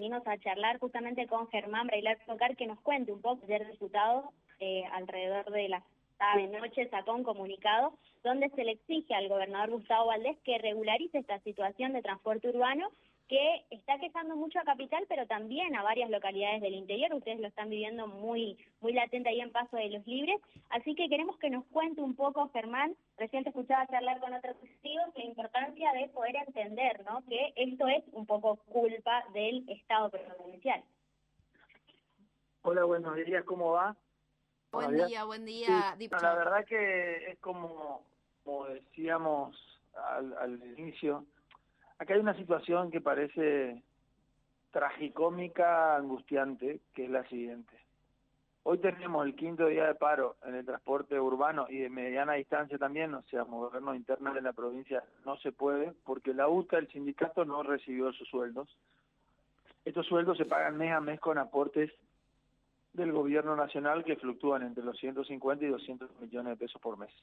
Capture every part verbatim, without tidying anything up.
venimos a charlar justamente con Germán Brailar Tocar, que nos cuente un poco. Ayer diputado, eh, alrededor de las tarde-noche, sacó un comunicado donde se le exige al gobernador Gustavo Valdés que regularice esta situación de transporte urbano que está quejando mucho a Capital, pero también a varias localidades del interior. Ustedes lo están viviendo muy muy latente ahí en Paso de los Libres. Así que queremos que nos cuente un poco, Germán, recién te escuchaba charlar con otros testigos, la importancia de poder entender, ¿no?, que esto es un poco culpa del Estado provincial. Hola, buenos días, ¿cómo va? Buen Buenos día, días. buen día, Sí, diputado. la verdad que es como, como decíamos al, al inicio, acá hay una situación que parece tragicómica, angustiante, que es la siguiente. Hoy tenemos el quinto día de paro en el transporte urbano y de mediana distancia también, o sea, movernos internos en la provincia no se puede, porque la U T A, el sindicato, no recibió sus sueldos. Estos sueldos se pagan mes a mes con aportes del gobierno nacional que fluctúan entre los ciento cincuenta y doscientos millones de pesos por mes.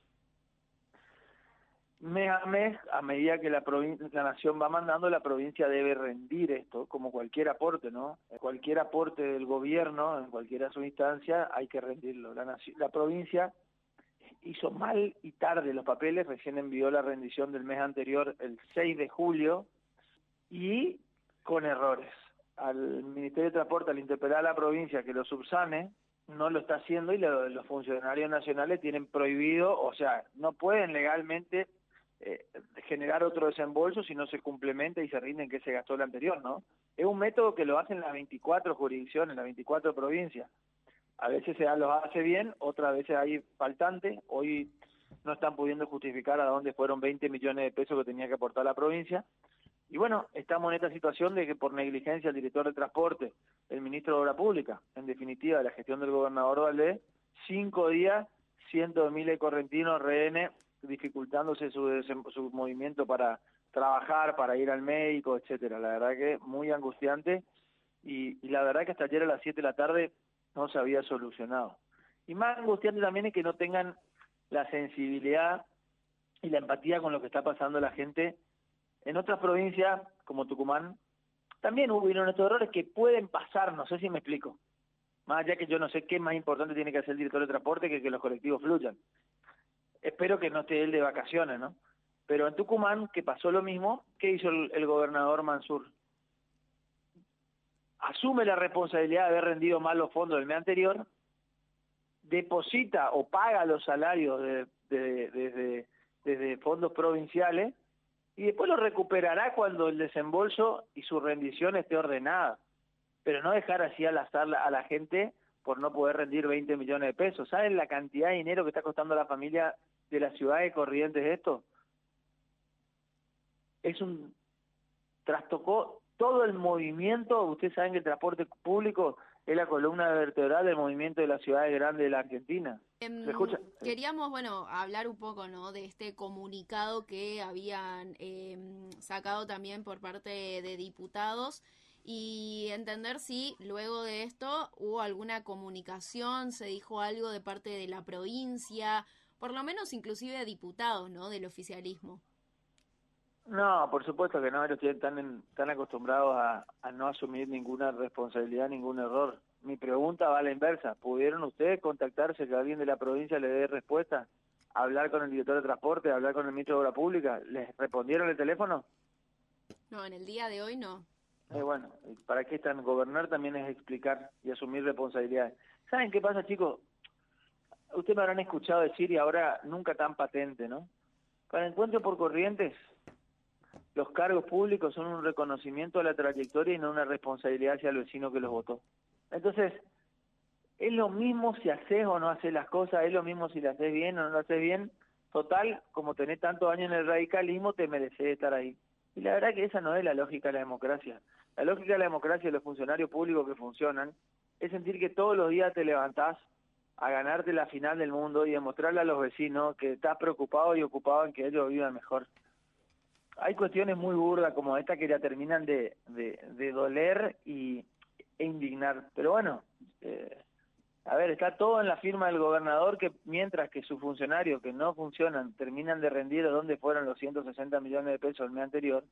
Mes a mes, a medida que la, la nación va mandando, la provincia debe rendir esto, como cualquier aporte, ¿no? Cualquier aporte del gobierno, en cualquiera de sus instancias, hay que rendirlo. La, nación, la provincia hizo mal y tarde los papeles, recién envió la rendición del mes anterior, el seis de julio, y con errores. Al Ministerio de Transporte, al interpelar a la provincia que lo subsane, no lo está haciendo y lo, los funcionarios nacionales tienen prohibido, o sea, no pueden legalmente eh, generar otro desembolso si no se complementa y se rinden que se gastó el anterior, ¿no? Es un método que lo hacen las veinticuatro jurisdicciones, las veinticuatro provincias. A veces se los hace bien, otras veces hay faltantes. Hoy no están pudiendo justificar a dónde fueron veinte millones de pesos que tenía que aportar la provincia. Y bueno, estamos en esta situación de que por negligencia el director de transporte, el ministro de Obra Pública, en definitiva la gestión del gobernador Valdés, cinco días, cientos de miles de correntinos, rehenes, dificultándose su, su movimiento para trabajar, para ir al médico, etcétera. La verdad que muy angustiante y, y la verdad que hasta ayer a las siete de la tarde no se había solucionado. Y más angustiante también es que no tengan la sensibilidad y la empatía con lo que está pasando la gente. En otras provincias, como Tucumán, también hubieron estos errores que pueden pasar, no sé si me explico. Más allá que yo no sé qué más importante tiene que hacer el director de transporte que que los colectivos fluyan. Espero que no esté él de vacaciones, ¿no? Pero en Tucumán, que pasó lo mismo, ¿qué hizo el, el gobernador Mansur? Asume la responsabilidad de haber rendido mal los fondos del mes anterior, deposita o paga los salarios de, de, de, de, desde fondos provinciales, y después lo recuperará cuando el desembolso y su rendición esté ordenada. Pero no dejar así al azar a la gente por no poder rendir veinte millones de pesos. ¿Saben la cantidad de dinero que está costando a la familia de la ciudad de Corrientes esto? Es un... trastocó todo el movimiento. Ustedes saben que el transporte público es la columna vertebral del movimiento de las ciudades grandes de la Argentina. ¿Se escucha? Queríamos, bueno, hablar un poco, ¿no?, de este comunicado que habían eh, sacado también por parte de diputados y entender si luego de esto hubo alguna comunicación, se dijo algo de parte de la provincia, por lo menos inclusive de diputados, ¿no?, del oficialismo. No, por supuesto que no, ellos están tan, tan acostumbrados a, a no asumir ninguna responsabilidad, ningún error. Mi pregunta va a la inversa. ¿Pudieron ustedes contactarse, que alguien de la provincia le dé respuesta? ¿Hablar con el director de transporte, hablar con el ministro de Obra Pública? ¿Les respondieron el teléfono? No, en el día de hoy no. Eh, bueno, ¿para qué están? Gobernar también es explicar y asumir responsabilidades. ¿Saben qué pasa, chicos? Ustedes me habrán escuchado decir, y ahora nunca tan patente, ¿no? Para Encuentro por Corrientes, los cargos públicos son un reconocimiento a la trayectoria y no una responsabilidad hacia el vecino que los votó. Entonces, es lo mismo si haces o no haces las cosas, es lo mismo si las haces bien o no las haces bien. Total, como tenés tantos años en el radicalismo, te mereces estar ahí. Y la verdad que esa no es la lógica de la democracia. La lógica de la democracia de los funcionarios públicos que funcionan es sentir que todos los días te levantás a ganarte la final del mundo y demostrarle a los vecinos que estás preocupado y ocupado en que ellos vivan mejor. Hay cuestiones muy burdas como esta que ya terminan de, de, de doler y, e indignar. Pero bueno, eh, a ver, está todo en la firma del gobernador, que mientras que sus funcionarios que no funcionan terminan de rendir a dónde fueron los ciento sesenta millones de pesos el mes anterior,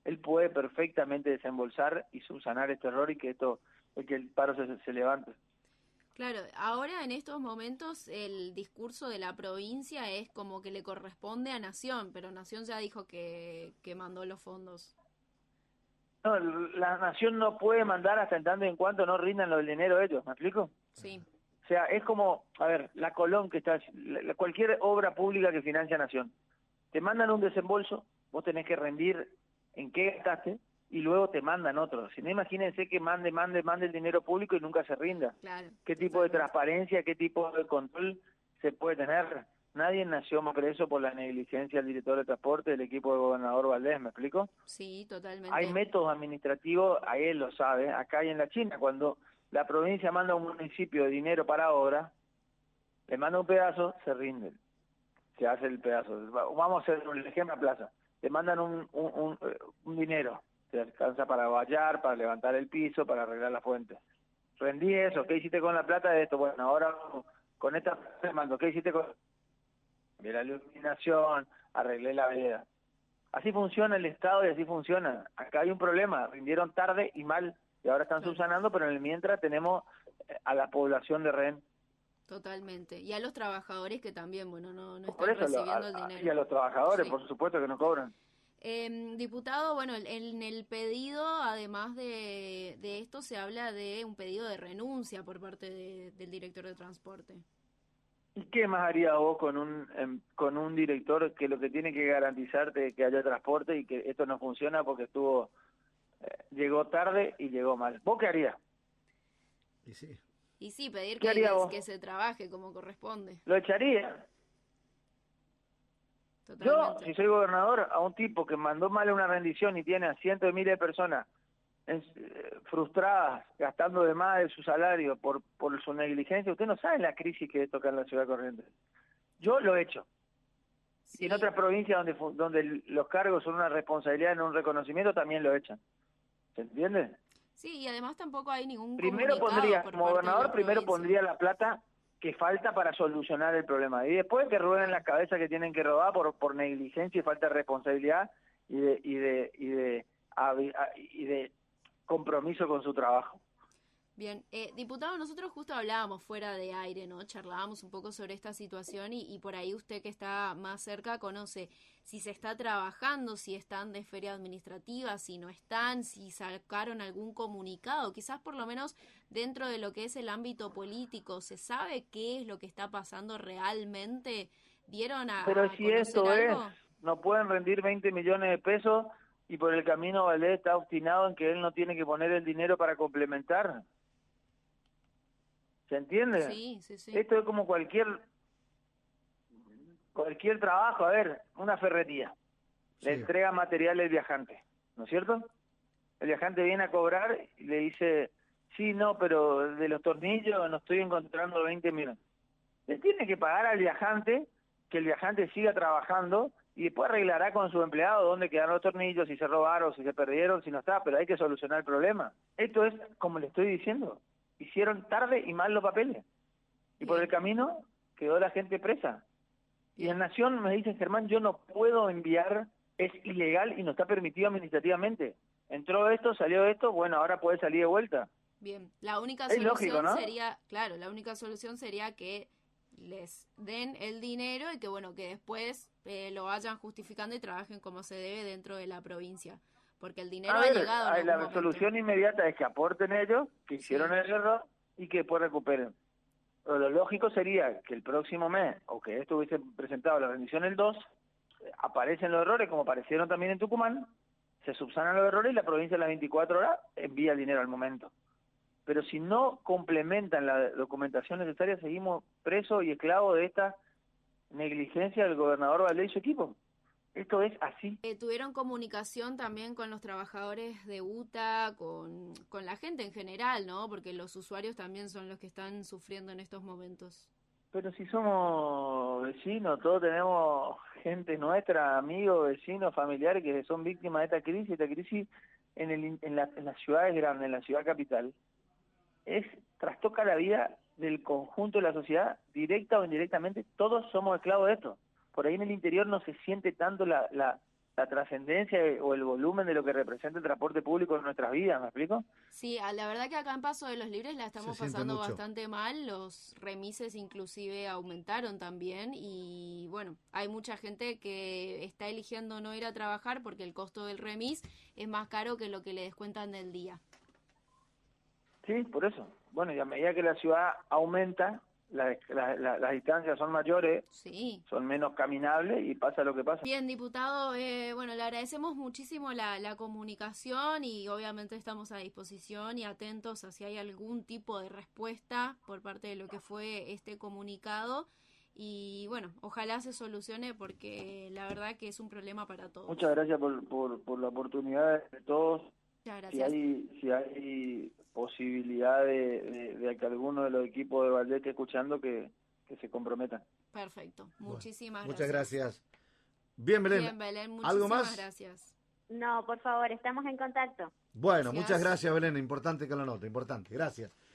él puede perfectamente desembolsar y subsanar este error y que esto, que el paro se, se levante. Claro, ahora en estos momentos el discurso de la provincia es como que le corresponde a Nación, pero Nación ya dijo que, que mandó los fondos. No, la Nación no puede mandar hasta en tanto en cuanto no rindan los dinero ellos, ¿me explico? Sí. O sea, es como, a ver, la Colón que está, la, cualquier obra pública que financia Nación, te mandan un desembolso, vos tenés que rendir en qué gastaste, y luego te mandan otro. Si no, imagínense que mande, mande, mande el dinero público y nunca se rinda. Claro, ¿Qué tipo totalmente. de transparencia, qué tipo de control se puede tener? Nadie nació preso por la negligencia del director de transporte del equipo del gobernador Valdés, ¿me explico? Sí, totalmente. Hay métodos administrativos, a él lo sabe, acá y en la China, cuando la provincia manda a un municipio de dinero para obra, le manda un pedazo, se rinden, se hace el pedazo. Vamos a hacer un ejemplo a plaza, le mandan un, un, un, un dinero, te alcanza para vallar, para levantar el piso, para arreglar la fuente. Rendí eso, ¿qué hiciste con la plata de esto? Bueno, ahora con esta te mando, ¿qué hiciste con de la iluminación? Arreglé la vereda. Así funciona el Estado y así funciona. Acá hay un problema, rindieron tarde y mal, y ahora están Claro. subsanando, pero en el mientras tenemos a la población de rehén. Totalmente. Y a los trabajadores que también, bueno, no, no Por están eso, lo, recibiendo a, el dinero. y a los trabajadores, Sí. por supuesto que no cobran. Eh, diputado, bueno, en el pedido, además de, de esto, se habla de un pedido de renuncia por parte de, del director de transporte. ¿Y qué más haría vos con un eh, con un director que lo que tiene que garantizarte que haya transporte y que esto no funciona porque estuvo eh, llegó tarde y llegó mal? ¿Vos qué harías? Y sí. Y sí, pedir ¿Qué que, haría que, vos? que se trabaje como corresponde. ¿Lo echaría? Yo, Totalmente. si soy gobernador, a un tipo que mandó mal una rendición y tiene a cientos de miles de personas en, eh, frustradas, gastando de más de su salario por, por su negligencia, usted no sabe la crisis que toca en la ciudad de Corrientes. Yo lo he hecho. Sí. Y en otras provincias donde donde los cargos son una responsabilidad, no un reconocimiento, también lo echan. ¿Se entiende? Sí, y además tampoco hay ningún Primero comunicado pondría, por como parte de la gobernador, primero provincia. pondría la plata que falta para solucionar el problema. Y después que rueden las cabezas que tienen que rodar por, por negligencia y falta de responsabilidad y de, y de, y de, y de compromiso con su trabajo. Bien, eh, diputado, nosotros justo hablábamos fuera de aire, ¿no? Charlábamos un poco sobre esta situación y, y por ahí usted que está más cerca conoce si se está trabajando, si están de feria administrativa, si no están, si sacaron algún comunicado, quizás por lo menos dentro de lo que es el ámbito político, ¿se sabe qué es lo que está pasando realmente? ¿Dieron a, Pero a si conocer esto algo? es, no pueden rendir veinte millones de pesos y por el camino Valdés está obstinado en que él no tiene que poner el dinero para complementar. ¿Se entiende? Sí, sí, sí. Esto es como cualquier cualquier trabajo. A ver, una ferrería. Sí. Le entrega material al viajante, ¿no es cierto? El viajante viene a cobrar y le dice, sí, no, pero de los tornillos no estoy encontrando veinte millones. Le tiene que pagar al viajante, que el viajante siga trabajando y después arreglará con su empleado dónde quedaron los tornillos, si se robaron, si se perdieron, si no está, pero hay que solucionar el problema. Esto es, como le estoy diciendo, hicieron tarde y mal los papeles. Y por el camino quedó la gente presa. Y en Nación me dicen, Germán, yo no puedo enviar, es ilegal y no está permitido administrativamente. Entró esto, salió esto, bueno, ahora puede salir de vuelta. Bien, la única Es solución lógico, ¿no? sería, claro, la única solución sería que les den el dinero y que bueno, que después eh, lo vayan justificando y trabajen como se debe dentro de la provincia, porque el dinero A ha ver, llegado en ay, algún la momento. solución inmediata es que aporten ellos, que Sí. hicieron el error y que después recuperen. Pero lo lógico sería que el próximo mes, o que esto hubiese presentado la rendición el dos, aparecen los errores como aparecieron también en Tucumán, se subsanan los errores y la provincia en las veinticuatro horas envía el dinero al momento. Pero si no complementan la documentación necesaria, seguimos presos y esclavos de esta negligencia del gobernador Valdés y su equipo. Esto es así. Eh, ¿Tuvieron comunicación también con los trabajadores de U T A, con, con la gente en general, ¿no? Porque los usuarios también son los que están sufriendo en estos momentos. Pero si somos vecinos, todos tenemos gente nuestra, amigos, vecinos, familiares que son víctimas de esta crisis. Esta crisis en, el, en, la, en las ciudades grandes, en la ciudad capital, es trastoca la vida del conjunto de la sociedad, directa o indirectamente. Todos somos esclavos de esto. Por ahí en el interior no se siente tanto la, la, la trascendencia o el volumen de lo que representa el transporte público en nuestras vidas, ¿me explico? Sí, a- la verdad que acá en Paso de los Libres la estamos Se siente pasando mucho. bastante mal, los remises inclusive aumentaron también y bueno, hay mucha gente que está eligiendo no ir a trabajar porque el costo del remis es más caro que lo que le descuentan del día. Sí, por eso. Bueno, y a medida que la ciudad aumenta, la- la- la- las distancias son mayores, Sí. son menos caminables y pasa lo que pasa. Bien, diputado, eh, bueno, le agradecemos muchísimo la, la comunicación y obviamente estamos a disposición y atentos a si hay algún tipo de respuesta por parte de lo que fue este comunicado y bueno, ojalá se solucione porque la verdad que es un problema para todos. Muchas gracias por, por, por la oportunidad de todos. Muchas Si gracias. hay, si hay posibilidad de, de, de que alguno de los equipos de Valdés esté escuchando, que, que se comprometan. Perfecto, Bueno, muchísimas muchas gracias. gracias. Bien, Belén. Bien, Belén, muchísimas ¿Algo más? gracias. No, por favor, estamos en contacto. Bueno, Gracias. muchas gracias, Belén. Importante que lo note, importante. Gracias.